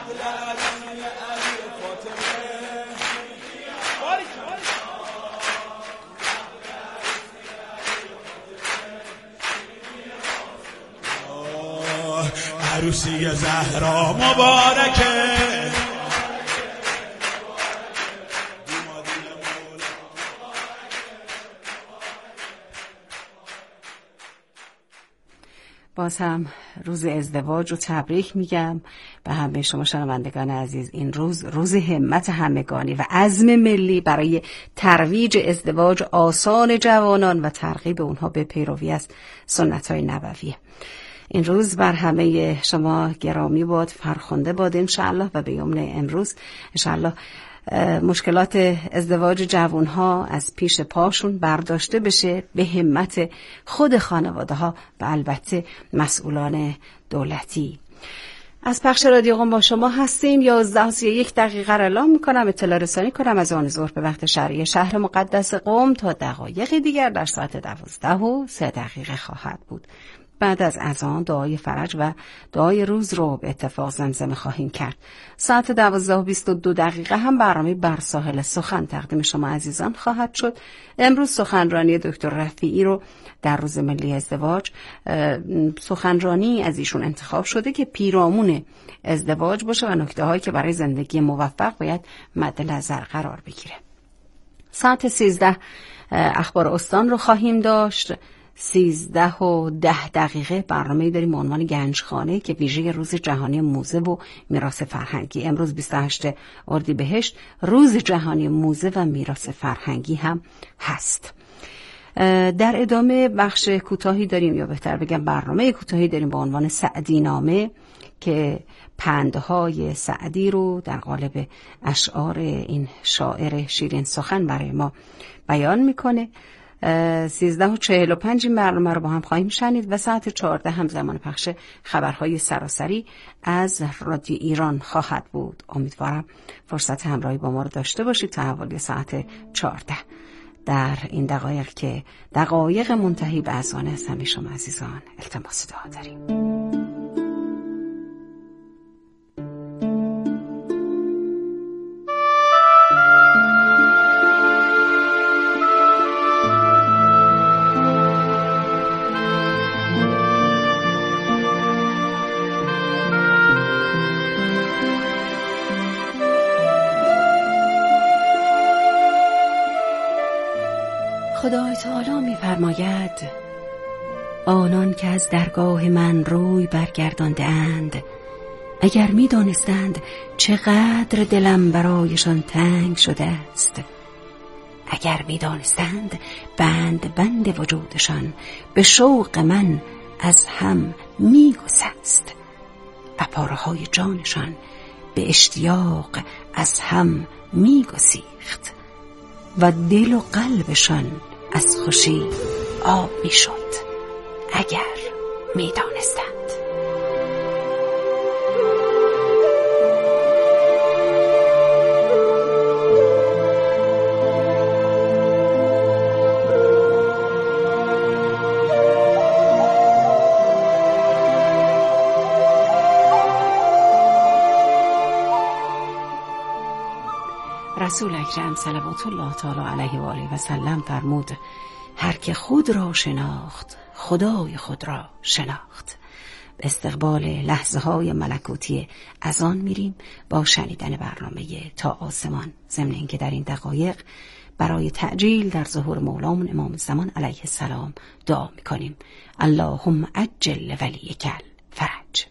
عروسی زهرا مبارکه. باز هم روز ازدواج رو تبریک میگم به همه شما شنوندگان عزیز. این روز همت همگانی و عزم ملی برای ترویج ازدواج آسان جوانان و ترغیب اونها به پیروی از سنت‌های نبویه. این روز بر همه شما گرامی باد، فرخنده باد انشاءالله و به یمن امروز انشاءالله مشکلات ازدواج جوانها از پیش پاشون برداشته بشه به همت خود خانواده ها و البته مسئولان دولتی. از پخش رادیو قم با شما هستیم. 11:31 دقیقه را اعلام میکنم، اطلاع رسانی کنم از آن ظهر به وقت شرعی شهر مقدس قم تا دقایقی دیگر در ساعت 12:03 خواهد بود. بعد از اذان دعای فرج و دعای روز رو به اتفاق زمزمه خواهیم کرد. ساعت 12:22 هم برنامه بر ساحل سخن تقدیم شما عزیزان خواهد شد. امروز سخنرانی دکتر رفیعی رو در روز ملی ازدواج، سخنرانی از ایشون انتخاب شده که پیرامون ازدواج باشه و نکته هایی که برای زندگی موفق باید مد نظر قرار بگیره. ساعت 13 اخبار استان رو خواهیم داشت. 13:10 برنامه‌ای داریم به عنوان گنجخانه که ویژه روز جهانی موزه و میراث فرهنگی. امروز 28 اردیبهشت روز جهانی موزه و میراث فرهنگی هم هست. در ادامه بخش کوتاهی داریم، یا بهتر بگم برنامه کوتاهی داریم با عنوان سعدی نامه که پندهای سعدی رو در قالب اشعار این شاعر شیرین سخن برای ما بیان میکنه. 13:45 این برنامه رو با هم خواهیم شنید و ساعت 14 هم زمان پخش خبرهای سراسری از رادیو ایران خواهد بود. امیدوارم فرصت همراهی با ما رو داشته باشید تا حوالی ساعت 14 در این دقایق که دقایق منتهی به اذان از همه شما عزیزان التماس دعا داریم. خدای تعالی می فرماید آنان که از درگاه من روی برگردانده اند اگر می دانستند چقدر دلم برایشان تنگ شده است، اگر می دانستند بند بند وجودشان به شوق من از هم می گسست و پاره‌های جانشان به اشتیاق از هم می گسیخت و دل و قلبشان از خوشی آب می شد اگر می دانستند. رسول اکرم صلوات الله تعالی علیه و آله و سلم فرمود هر که خود را شناخت خدای خود را شناخت. به استقبال لحظه های ملکوتی اذان میریم با شنیدن برنامه تا آسمان، ضمن اینکه در این دقایق برای تعجیل در ظهور مولامون امام زمان علیه السلام دعا میکنیم. اللهم عجل ولیک الفرج.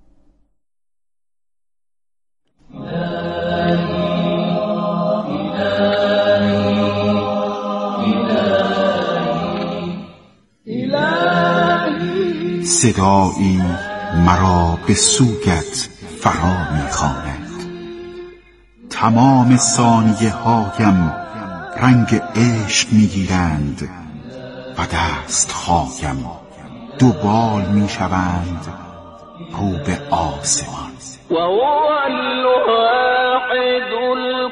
صدایی مرا به سوگت فرا می‌خواند، تمام ثانیه هایم رنگ عشق می‌گیرند و دست‌هایم دوبال می‌شوند رو به آسمان. و هو الواحد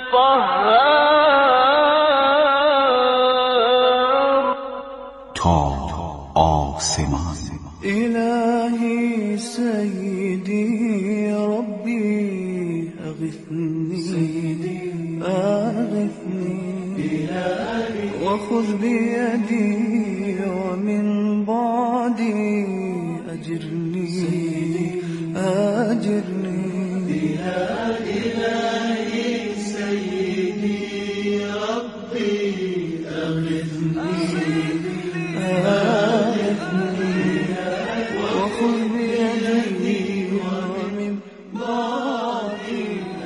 القهار، تا آسمان. إلهي سيدي ربي أغثني وخذ بيدي ومن بعدي أجرني يا إلهي سيدي ربي أغثني وخذ بيدي ومن بعدي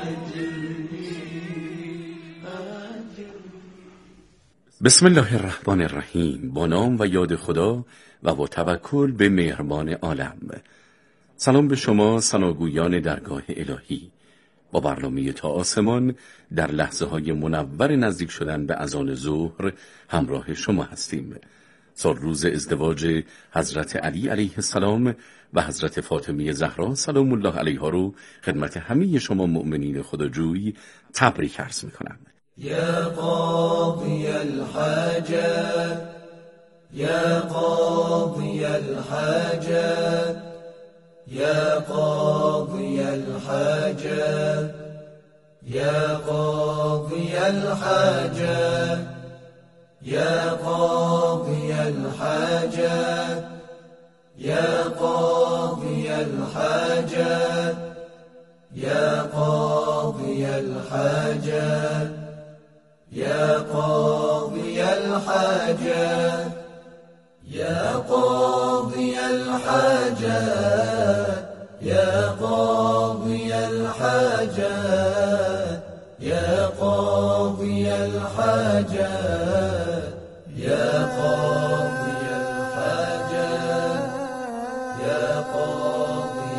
بسم الله الرحمن الرحیم. با نام و یاد خدا و با توکل به مهربان عالم. سلام به شما ثناگویان درگاه الهی. با برنامه تا آسمان در لحظه های منور نزدیک شدن به اذان ظهر همراه شما هستیم. سال روز ازدواج حضرت علی علیه السلام و حضرت فاطمه زهرا سلام الله علیها رو خدمت همه شما مؤمنین خداجوی تبریک عرض میکنم. يا قاضي الحاجات يا قاضي الحاجات يا قاضي الحاجات يا قاضي الحاجات يا قاضي الحاجات يا قاضي الحاجات يا قاضي الحاجات يا قاضي الحاجات يا قاضي الحاجات يا قاضي الحاجات يا قاضي الحاجات يا قاضي الحاجات يا قاضي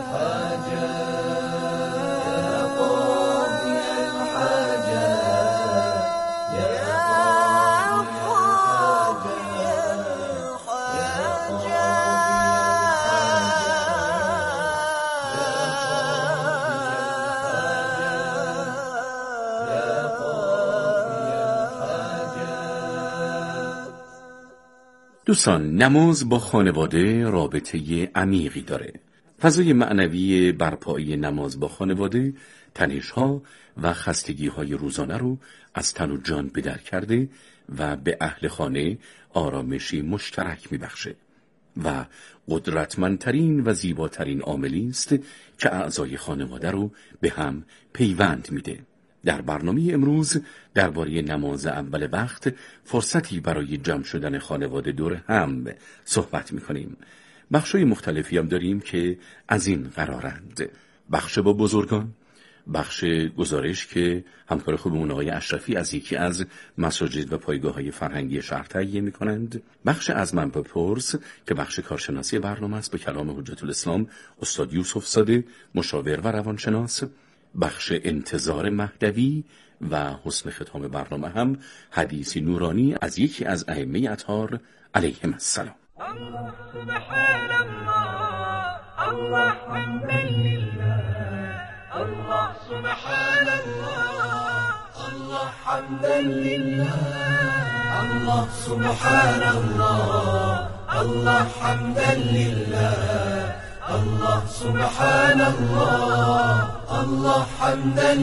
دوستان، نماز با خانواده رابطه عمیقی داره. فضای معنوی برپایی نماز با خانواده تنش‌ها و خستگی‌های روزانه رو از تن و جان به در کرده و به اهل خانه آرامشی مشترک می‌بخشه و قدرتمندترین و زیباترین عاملی است که اعضای خانواده رو به هم پیوند میده. در برنامه امروز درباره نماز اول وقت فرصتی برای جمع شدن خانواده دور هم صحبت می‌کنیم. بخشای مختلفی هم داریم که از این قرارند: بخش با بزرگان، بخش گزارش که همکار خوبمون آقای اشرفی از یکی از مساجد و پایگاه‌های فرهنگی شهر تهیه می‌کنند، بخش از من بپرس که بخش کارشناسی برنامه است به کلام حجت الاسلام استاد یوسف زاده مشاور و روانشناس، بخش انتظار مهدوی و حسن ختام برنامه هم حدیثی نورانی از یکی از ائمه اطهار علیهم السلام. الله سبحان الله الله حمدا لله الله سبحان الله الله حمدا لله الله سبحان الله الله حمدا لله الله سبحان الله الله حمدا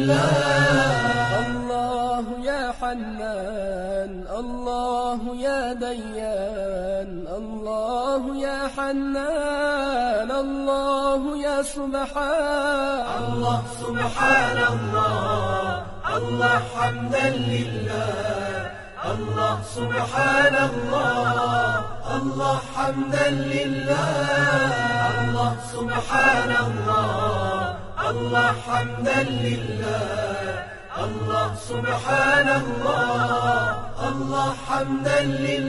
لله الله يا حنان الله يا ديان الله يا حنان الله يا سبحان الله سبحان الله الله حمدا لله الله سبحان الله الله حمدا لله الله سبحان الله الله حمدا لله الله سبحان الله الله حمدا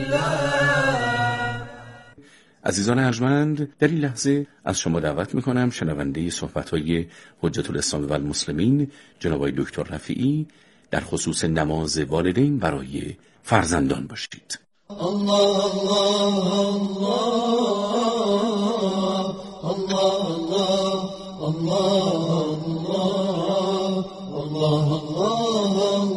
لله. عزیزان ارجمند، در این لحظه از شما دعوت میکنم شنونده صحبت‌های حجت الاسلام و المسلمین جناب آقای دکتر رفیعی در خصوص نماز والدین برای فرزندان باشید. الله الله الله الله الله الله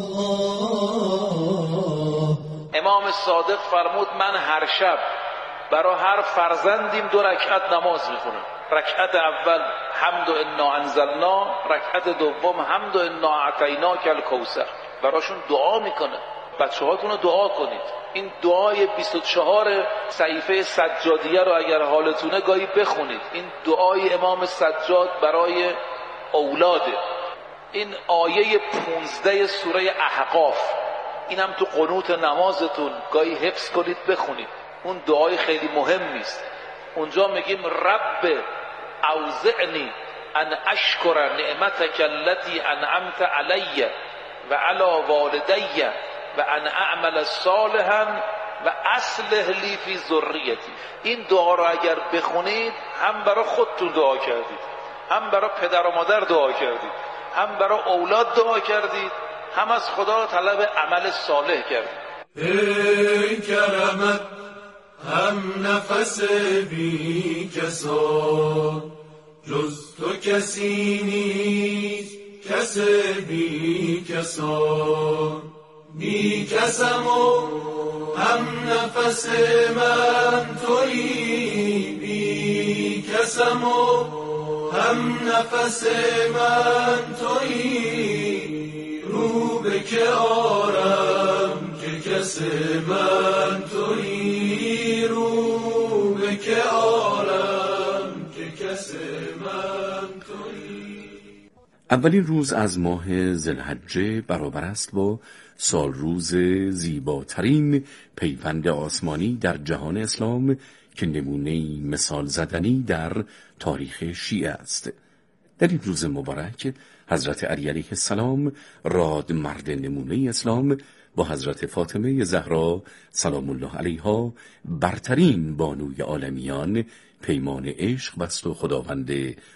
امام صادق فرمود من هر شب برای هر فرزندیم 2 رکعت نماز میخونن. رکعت اول حمد و انا انزلنا، رکعت دوم حمد و انا اعطیناک الکوثر. براشون دعا میکنه. بچه‌هاتون رو دعا کنید. این دعای 24 صحیفه سجادیه رو اگر حالتونه گاهی بخونید. این دعای امام سجاد برای اولاده. این آیه 15 سوره احقاف، این هم تو قنوت نمازتون گاهی حفظ کنید بخونید. اون دعای خیلی مهمی است. اونجا میگیم رب اوزعنی ان اشکر نعمتک التي انعمت علی و علی والدی و ان اعمل صالحا و اصلح لی فی ذریتی. این دعا رو اگر بخونید هم برای خودتون دعا کردید، هم برای پدر و مادر دعا کردید، هم برای اولاد دعا کردید، هم از خدا طلب عمل صالح کردید. ای کرمت هم نفس بی کسان، جز تو کسی نیست کس بی کسان. بی کسم و هم نفس من تویی، بی کسم و هم نفس من تویی. رو به که آرم که کس من تویی، رو به که آرم که کس من تویی. اولین روز از ماه ذوالحجه برابر است با سال روز زیباترین پیوند آسمانی در جهان اسلام که نمونه مثال زدنی در تاریخ شیعه است. در این روز مبارک حضرت علی علیه السلام راد مرد نمونه اسلام با حضرت فاطمه زهرا سلام الله علیها برترین بانوی عالمیان پیمان عشق بست و خداوند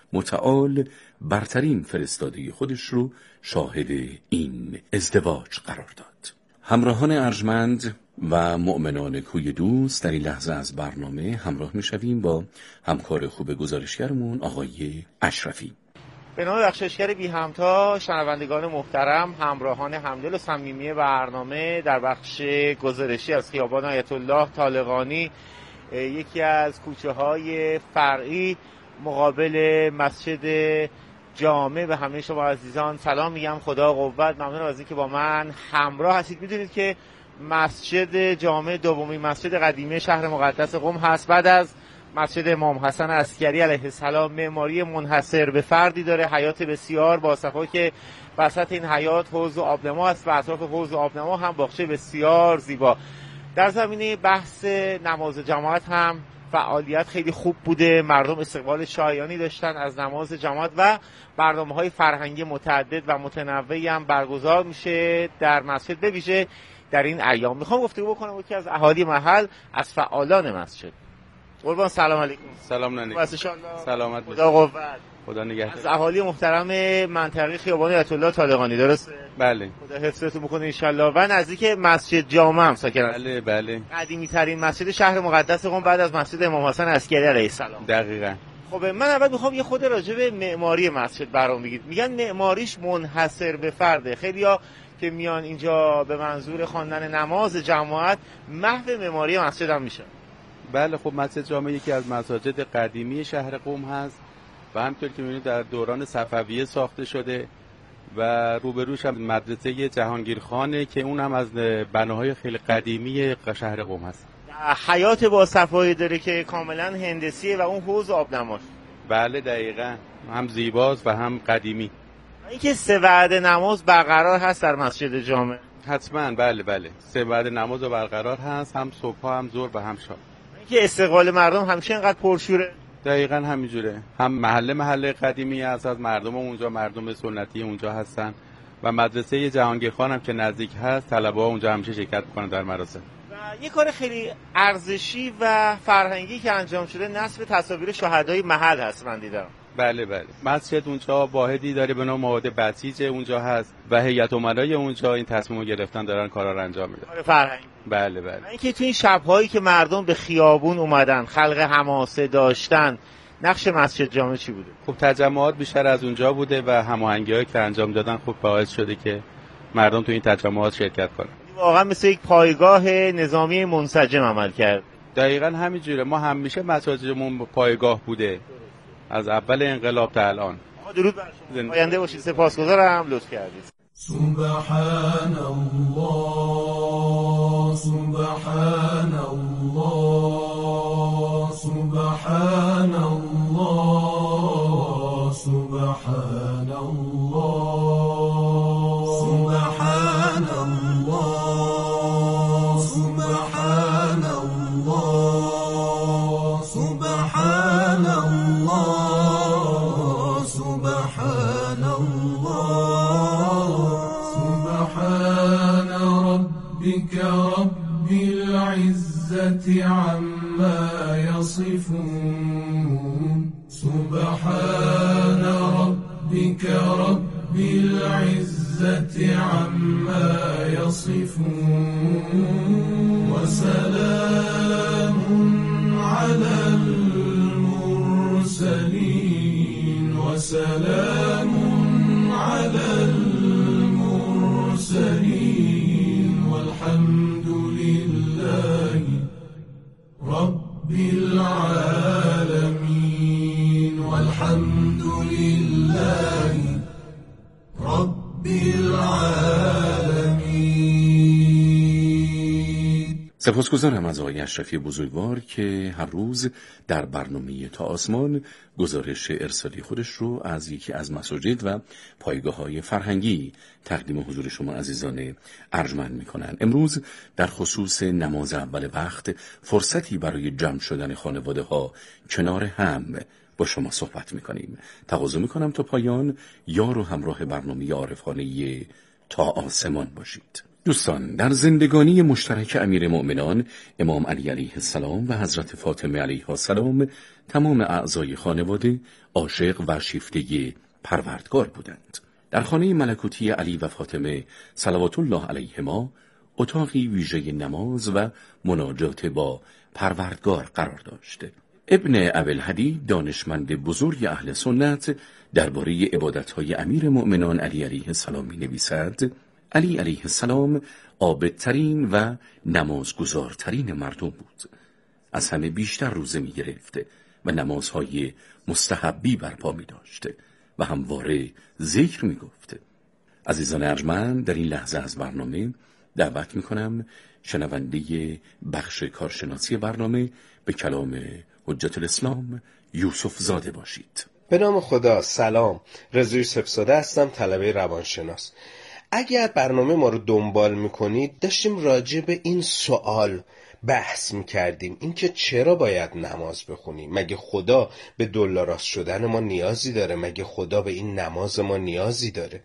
متعال برترین فرستاده خودش رو شاهد این ازدواج قرار داد. همراهان ارجمند و مؤمنان کوی دوست در این لحظه از برنامه همراه میشویم با همکار خوب گزارشگرمون آقای اشرفی. به نام بخششگر بی همتا، شنوندگان محترم، همراهان همدل و صمیمی برنامه، در بخش گزارشی از خیابان آیت الله طالقانی، یکی از کوچه های فرعی مقابل مسجد جامع، به همه شما عزیزان سلام میگم، خدا قوت. ممنونم از اینکه با من همراه هستید. میدونید که مسجد جامع دومین مسجد قدیمی شهر مقدس قم هست. بعد از مسجد امام حسن عسکری علیه السلام معماری منحصر به فردی داره، حیات بسیار باصفا که وسط این حیات حوض آبنما است و اطراف حوض آبنما هم باغچه بسیار زیبا. در زمینه بحث نماز جماعت هم فعالیت خیلی خوب بوده، مردم استقبال شایانی داشتن از نماز جماعت و برنامه‌های فرهنگی متعدد و متنوعی هم برگزار میشه در مسجد. به ویژه در این ایام میخوام گفتگو بکنم یکی از اهالی محل، از فعالان مسجد. قربان سلام علیکم. سلام علیکم. سلامت باشید. خدا قوت. خدا نگهدار. از اهالی محترم منطقه خیابان آیت الله طالقانی، درسته؟ بله. خدا حفظتون بکنه ان شاء الله. و نزدیک مسجد جامع هم ساکن هستید. بله بله. قدیمی ترین مسجد شهر مقدس قم بعد از مسجد امام حسن عسکری علیه السلام. دقیقاً. خب من اول میخوام یه خود راجع به معماری مسجد برام بگید. میگن معماریش منحصر به فرده. خیلیا که میان اینجا به منظور خواندن نماز جماعت محو معماری مسجد هم میشن. بله، خب مسجد جامع یکی از مساجد قدیمی شهر قم هست و همطور که می‌بینید در دوران صفویه ساخته شده و روبروش هم مدرسه جهانگیرخانه که اون هم از بناهای خیلی قدیمی شهر قم هست. حیات با صفایی داره که کاملا هندسیه و اون حوض آبنماش. بله دقیقاً، هم زیباست و هم قدیمی. اینکه 3 وعده نماز برقرار هست در مسجد جامع. حتما بله بله، 3 وعده نماز برقرار هست، هم صبح هم ظهر و هم شام. اینکه استقبال مردم همیشه اینقدر پرشوره. دقیقاً همینجوره، هم محله قدیمی هست، از مردم اونجا مردم سنتی اونجا هستن و مدرسه جهانگیرخان هم که نزدیک هست طلبه‌ها اونجا همیشه شرکت می‌کنن در مراسم. و یه کار خیلی ارزشی و فرهنگی که انجام شده نصب تصاویر شهدای محل هست من دیدم. بله بله، مسجد اونجا واحدی داره به نام مواد بسیج اونجا هست و هیئت امنای اونجا این تصمیمو گرفتن دارن کارا رو انجام میدن. کار فرهنگی. بله بله. اینکه تو این شب‌هایی که مردم به خیابون اومدن، خلق حماسه داشتن، نقش مسجد جامع چی بوده؟ خب تجمعات بیشتر از اونجا بوده و هماهنگی‌هایی که انجام دادن خب باعث شده که مردم تو این تجمعات شرکت کنن. واقعا مثل یک پایگاه نظامی منسجم عمل کرد. دقیقاً همینجوره. ما همیشه مساجدمون پایگاه بوده از اول انقلاب تا الان. درود بر شما. آینده باشید. سپاسگزارم لطف کردید. سبحان الله سبحان الله سبحان الله سبحان الله سبحان الله سبحان الله سبحان الله سبحان الله سبحان ربك رب العزة عما يصفون سبحان ربك رب العزة عما يصفون وسلام على المرسلين وسلام على المرسلين والحمد لله رب العالمين والحمد لله رب العالمين. سپاسگزارم از آقای اشرفی بزرگوار که هر روز در برنامه تا آسمان گزارش ارسالی خودش رو از یکی از مساجد و پایگاه‌های فرهنگی تقدیم حضور شما عزیزان ارجمند می‌کنند. امروز در خصوص نماز اول وقت فرصتی برای جمع شدن خانواده‌ها کنار هم با شما صحبت می‌کنیم. تقاضا می‌کنم تا پایان یار و همراه برنامه عارفانه تا آسمان باشید. دوستان، در زندگانی مشترک امیرمؤمنان امام علی علیه السلام و حضرت فاطمه علیها السلام تمام اعضای خانواده عاشق و شیفته پروردگار بودند. در خانه ملکوتی علی و فاطمه صلوات الله علیهما اتاقی ویژه نماز و مناجات با پروردگار قرار داشت. ابن ابوالهدی دانشمند بزرگ اهل سنت درباره عبادت‌های امیرمؤمنان علی علیه السلام می‌نویسد: علی علیه السلام عابدترین و نمازگزارترین مردم بود. از همه بیشتر روزه می گرفت و نمازهای مستحبی برپا می داشت و همواره ذکر می گفت. عزیزان ارجمند، در این لحظه از برنامه دعوت می کنم شنونده بخش کارشناسی برنامه به کلام حجت الاسلام یوسف زاده باشید. به نام خدا. سلام، رضا یوسف زاده هستم، طلبه روانشناس. اگر برنامه ما رو دنبال میکنید داشتیم راجع به این سوال بحث میکردیم، اینکه چرا باید نماز بخونیم؟ مگه خدا به دلاراست شدن ما نیازی داره؟ مگه خدا به این نماز ما نیازی داره؟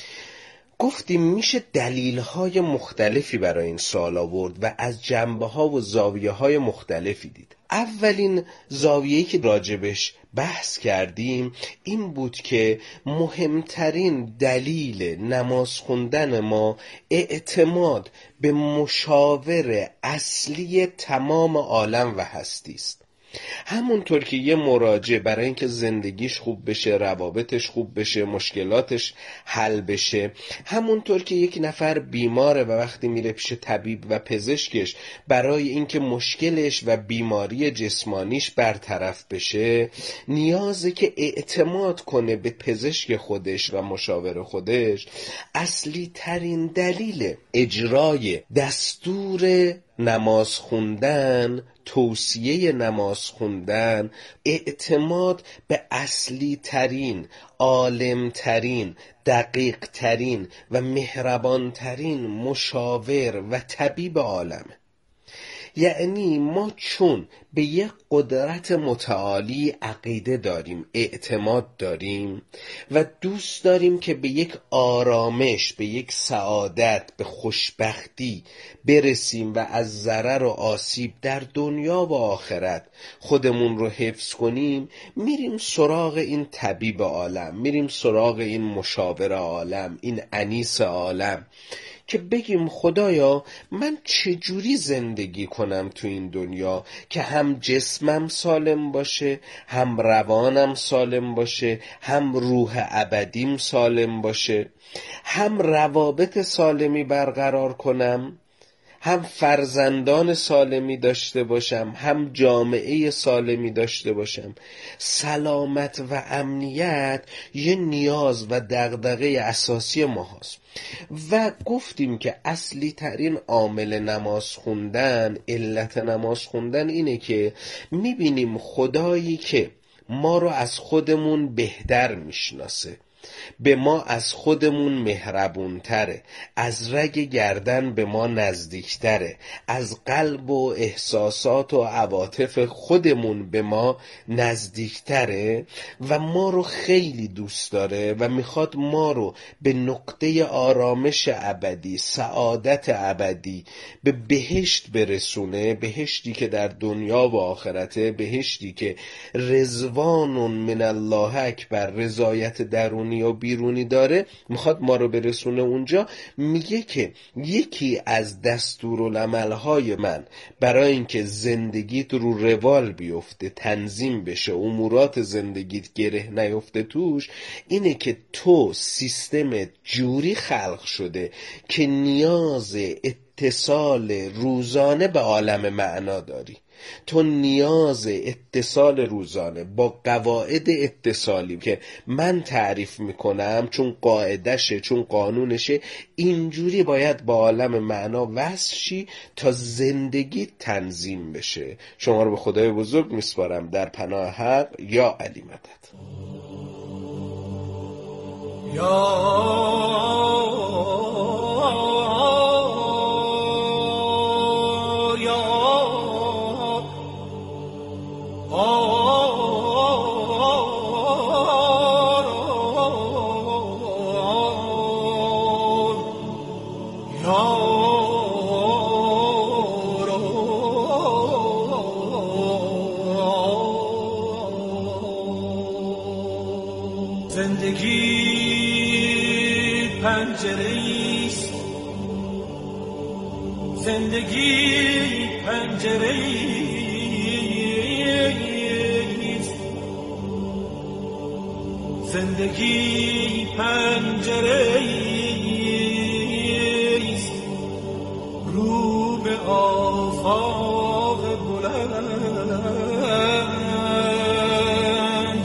گفتیم میشه دلیل‌های مختلفی برای این سوال آورد و از جنبه‌ها و زاویه‌های مختلفی دید. اولین زاویه‌ای که راجبش بحث کردیم این بود که مهمترین دلیل نماز خوندن ما اعتماد به مشاور اصلی تمام عالم و هستی است. همونطور که یه مراجع برای اینکه زندگیش خوب بشه، روابطش خوب بشه، مشکلاتش حل بشه، همونطور که یک نفر بیماره و وقتی میره پیش طبیب و پزشکش برای اینکه مشکلش و بیماری جسمانیش برطرف بشه نیازه که اعتماد کنه به پزشک خودش و مشاور خودش، اصلی ترین دلیل اجرای دستور نماز خوندن، توصیه نماز خوندن، اعتماد به اصلی ترین، عالم ترین، دقیق ترین و مهربان ترین مشاور و طبیب عالمه. یعنی ما چون به یک قدرت متعالی عقیده داریم، اعتماد داریم و دوست داریم که به یک آرامش، به یک سعادت، به خوشبختی برسیم و از ضرر و آسیب در دنیا و آخرت خودمون رو حفظ کنیم، میریم سراغ این طبیب عالم، میریم سراغ این مشاور عالم، این انیس عالم که بگیم خدایا من چجوری زندگی کنم تو این دنیا که هم جسمم سالم باشه، هم روانم سالم باشه، هم روح ابدیم سالم باشه، هم روابط سالمی برقرار کنم، هم فرزندان سالمی داشته باشم، هم جامعه سالمی داشته باشم. سلامت و امنیت یه نیاز و دغدغه اساسی ما هست و گفتیم که اصلی ترین عامل نماز خوندن، علت نماز خوندن اینه که میبینیم خدایی که ما رو از خودمون بهتر میشناسه، به ما از خودمون مهربونتره، از رگ گردن به ما نزدیکتره، از قلب و احساسات و عواطف خودمون به ما نزدیکتره و ما رو خیلی دوست داره و میخواد ما رو به نقطه آرامش ابدی، سعادت ابدی، به بهشت برسونه، بهشتی که در دنیا و آخرته، بهشتی که رضوان من الله اکبر، رضایت درونی و بیرونی داره، میخواد ما رو برسونه اونجا. میگه که یکی از دستورالعمل‌های من برای اینکه زندگیت رو روال بیفته، تنظیم بشه، امورات زندگیت گره نیفته توش، اینه که تو سیستم جوری خلق شده که نیاز اتصال روزانه به عالم معنا داری. تو نیاز اتصال روزانه با قواعد اتصالی که من تعریف میکنم، چون قاعدشه، چون قانونشه، اینجوری باید با عالم معنا وصل شی تا زندگی تنظیم بشه. شما رو به خدای بزرگ میسپارم، در پناه حق. یا علی مدد. زندگی پنجره‌ایست، زندگی پنجره‌ایست، رو به آفاق بلند.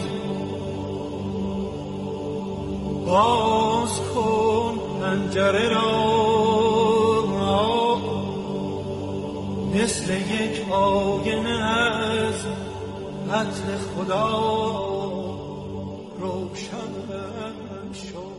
باز کن پنجره را، مثل یک آینه از عطر خدا روشن شد.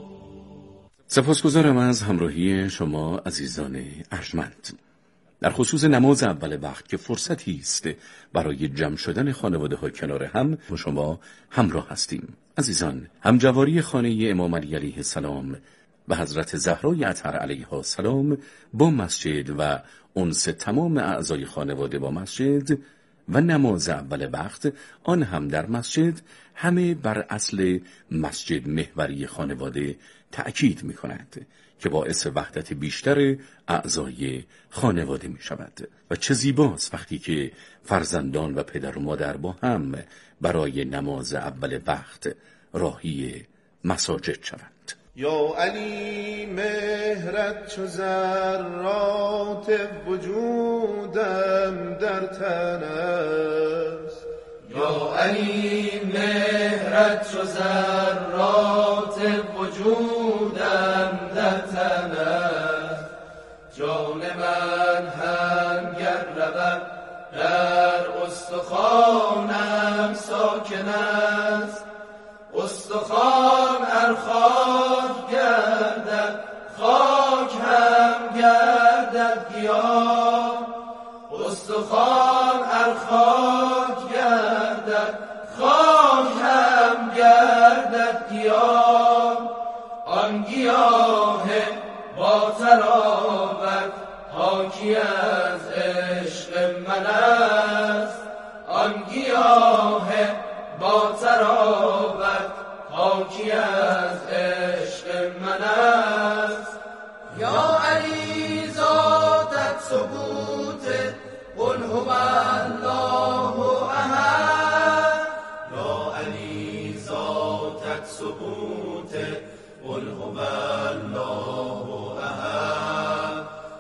سپاسگزارم از همراهی شما عزیزان ارجمند. در خصوص نماز اول وقت که فرصتی است برای جمع شدن خانواده ها کنار هم، با شما همراه هستیم. عزیزان، همجواری خانه امام علی علیه السلام و حضرت زهرای اطهر علیها السلام با مسجد و انس تمام اعضای خانواده با مسجد و نماز اول وقت، آن هم در مسجد، همه بر اصل مسجد محوری خانواده تأکید می کند که باعث وحدت بیشتر اعضای خانواده می شود. و چه زیباست وقتی که فرزندان و پدر و مادر با هم برای نماز اول وقت راهی مساجد شوند. یا علی مهرت چو ذرات وجودم در تن است، یا علی مهرت چو ذرات وجودم در تن است. جان من هم گر رود در استخوانم ساکن است، استخوان ار خاک گردد خاک هم گردد گیاه، استخوان ار خاک گردد خاک هم گردد گیاه. آن گیاه با تراوت حاکی از عشق من است، آن گیاه با تراوت حاکی از عشق من است. یا علی ذاتت ثبوت قل هو الله احد، یا علی ذاتت ثبوت قل هو الله احد.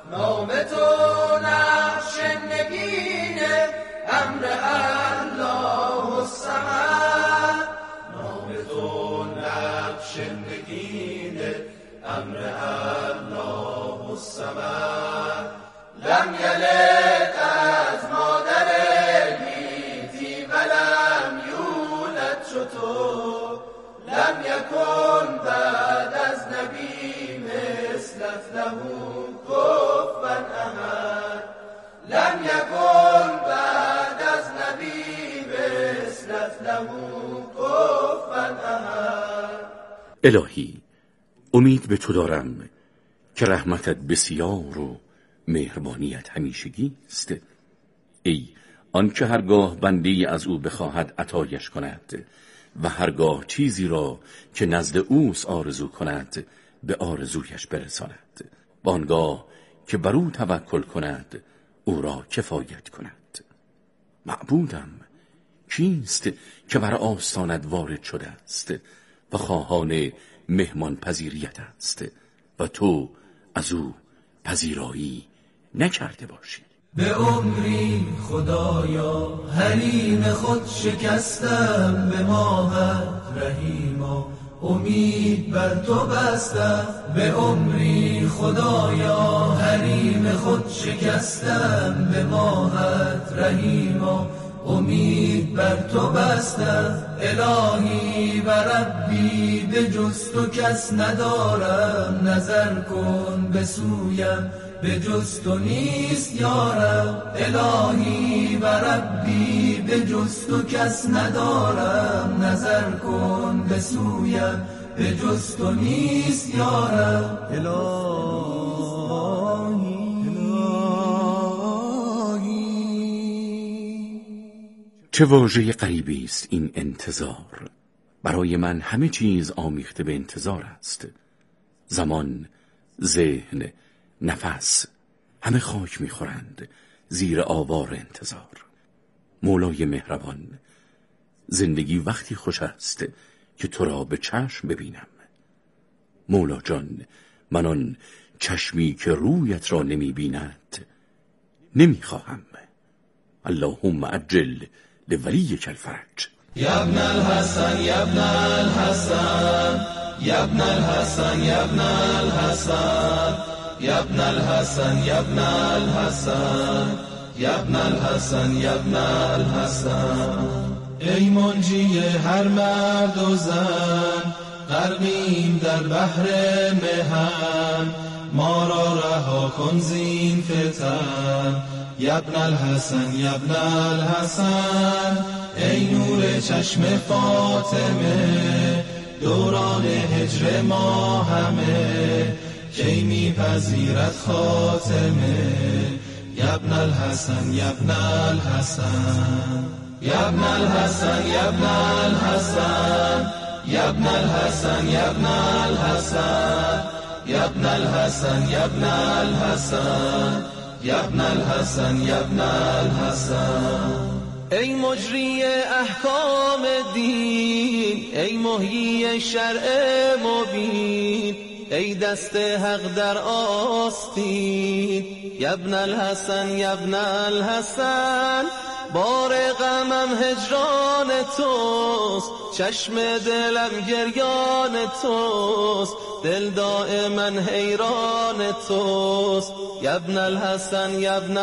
نام تو نقش نگین امر الله الصمد، نام تو نقش نگین امر الله الصمد، لم یلد از مادر گیتی ولم یولد چطور، لم یکن بعد از نبی مثلت له کفوا احد، لم یکن بعد از نبی مثلت له کفوا احد. الهی امید به تو دارم که رحمتت بسیار و مهربانیت همیشگی است. ای آن که هرگاه بنده‌ای از او بخواهد عطایش کند و هرگاه چیزی را که نزد اوست آرزو کند به آرزویش برساند، بانگاه که بر او توکل کند او را کفایت کند. معبودم کیست که بر آستانت وارد شده است و خواهان مهمان پذیریت است و تو از او پذیرایی نکرده باشی؟ به عمری خدایا حریم خود شکستم، به ماهت رحیما امید بر تو بستم. به عمری خدایا حریم خود شکستم، به ماهت رحیما امید بر تو بستم. الهی و ربی به جز تو کس ندارم، نظر کن به سویم به جز تو نیست یارم. الهی و ربی به جز تو کس ندارم، نظر کن به سویم به جز تو نیست یارم. چه واژه غریبی است این انتظار. برای من همه چیز آمیخته به انتظار است. زمان، ذهن، نفس همه خاک میخورند زیر آوار انتظار. مولای مهربان، زندگی وقتی خوش است که تو را به چشم ببینم. مولا جان، من آن چشمی که رویت را نمی بیند نمیخواهم. اللهم عجل لولیک الفرج. یا ابن الحسن یا ابن الحسن یا ابن الحسن یا ابن الحسن یا ابن الحسن یا ابن الحسن یا ابن الحسن یا ابن الحسن. ای منجی هر مرد و زن، غرقیم در بحر مهن، ما را رها کن زین فتن. یا ابن الحسن یا ابن الحسن، ای نور چشم فاطمه، دوران هجر ما همه کی میپذیرد خاتمه. یا ابن الحسن یا ابن الحسن یا ابن الحسن یا ابن الحسن یا ابن الحسن یا ابن الحسن یا ابن الحسن یا ابن الحسن یا ابن الحسن یا ابن الحسن. ای مجری احکام دین، ای محیی شرع مبین، ای دست حق در آستین. یا ابن الحسن یا ابن الحسن، بار غمم هجران توست، چشم دلم گریان توست، دل دائما حیران توست. یا ابن الحسن یا ابن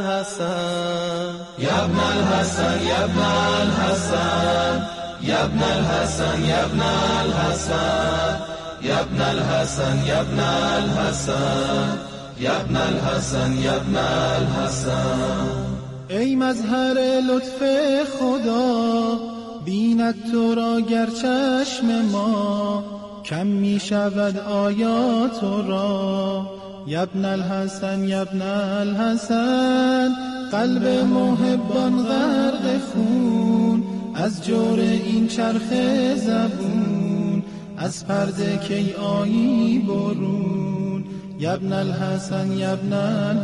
الحسن یا ابن الحسن یا ابن الحسن یا ابن الحسن یا ابن الحسن یا ابن الحسن یا ابن الحسن یا ابن الحسن یا ابن الحسن. ای مظهر لطف خدا، بیند تو را گر چشم ما، کم می شود آیا تو را. یا ابن الحسن یا ابن الحسن، قلب محبان غرق خون، از جور این چرخ زبون، از پرده کی آیی برون. یا ابن الحسن یا ابن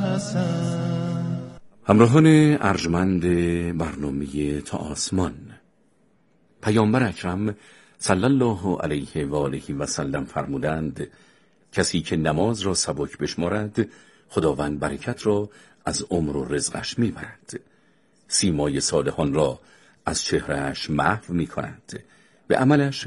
الحسن. همراهان ارجمند برنامه تا آسمان، پیامبر اکرم صلی الله علیه و آله و سلم فرمودند کسی که نماز را سبک بشمارد خداوند برکت را از عمر و رزقش میبرد. سیمای صالحان را از چهرهش محو میکند. به عملش